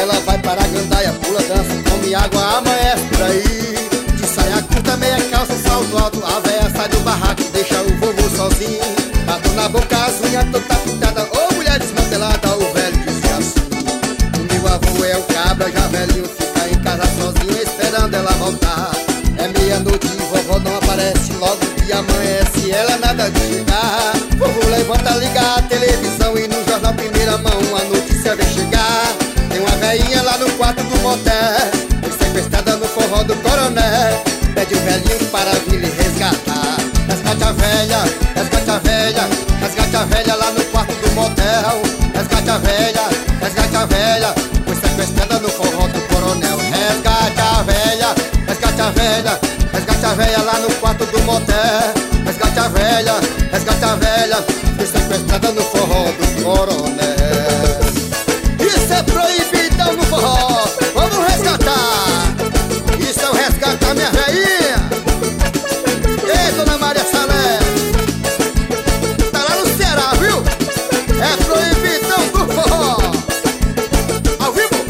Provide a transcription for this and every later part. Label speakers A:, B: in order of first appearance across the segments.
A: ela vai para a gandaia, pula, dança, come água, amanhece por aí. De saia curta, meia calça, salto alto, a véia sai do barraco, deixa o vovô sozinho. Bato na boca, as unhas toda pintada, ô mulher desmantelada, o velho dizia assim. O meu avô é o cabra, já velhinho, fica em casa sozinho, esperando ela voltar. É meia-noite e vovó não aparece, logo que amanhece, ela nada de chegar. Vovô levanta, liga a televisão e no jornal primeira mão a notícia vem chegar. Tem uma velhinha lá no quarto do motel, foi sequestrada no forró do coronel. Pede o velhinho para vir lhe resgatar. Resgate a velha, resgate a velha, resgate a velha lá no quarto do motel. Resgate a velha, resgate a velha, foi sequestrada no forró do coronel. Resgate a velha, resgate a velha, resgate a velha lá no quarto do motel. Resgate a velha, resgate a velha, foi sequestrada no forró do coronel. Isso é proibidão no forró, vamos resgatar. Isso é o resgatar minha velhinha. Ei, dona Maria Salé, tá lá no Ceará, viu? É proibidão do forró, ao vivo.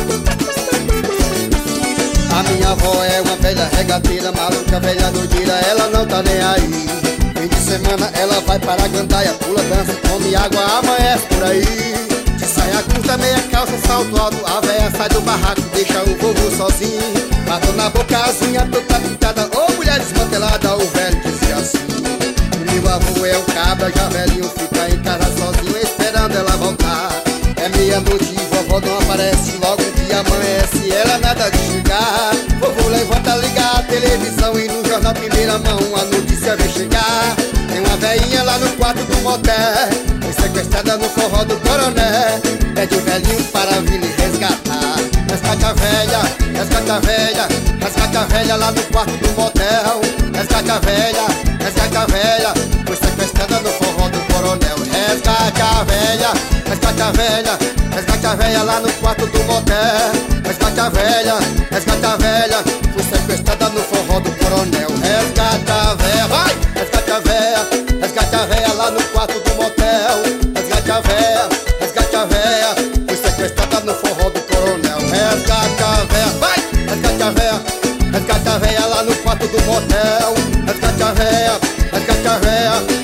A: A minha avó é uma velha regateira, maluca, velha doideira, ela não tá nem aí. Fim de semana ela vai para a gandaia, pula, dança, come água, amanhece por aí. De saia curta, meia calça, salto alto, a véia sai do barraco, deixa o vovô sozinho. Bato na boca, as unhas toda pintada, ô mulher desmantelada, o velho dizia assim. O meu avô é o cabra, já velhinho, fica em casa sozinho, esperando ela voltar. É meia-noite e vovó não aparece, logo que amanhece, ela nada de chegar. Vovô levanta, liga a televisão e no jornal primeira mão a notícia vem chegar. Tem uma velhinha lá no quarto do motel, foi sequestrada no forró do coronel. Pede o velhinho para vir lhe resgatar. Resgate a velha, resgate a velha, resgate a velha lá no quarto do motel. Resgate a velha, resgate a velha, foi sequestrada no forró do coronel. Resgate a velha, resgate a velha, resgate a velha lá no quarto do motel. Resgate a velha, resgate a velha, foi sequestrada no forró do coronel. Resgate a velha, vai! Resgate a velha, resgate a velha lá no quarto do motel. Resgate a velha, resgate a velha, foi sequestrada no forró do coronel. Resgate a velha, vai! Resgate a velha, resgate a velha lá no quarto do motel. Resgate a velha, resgate a velha,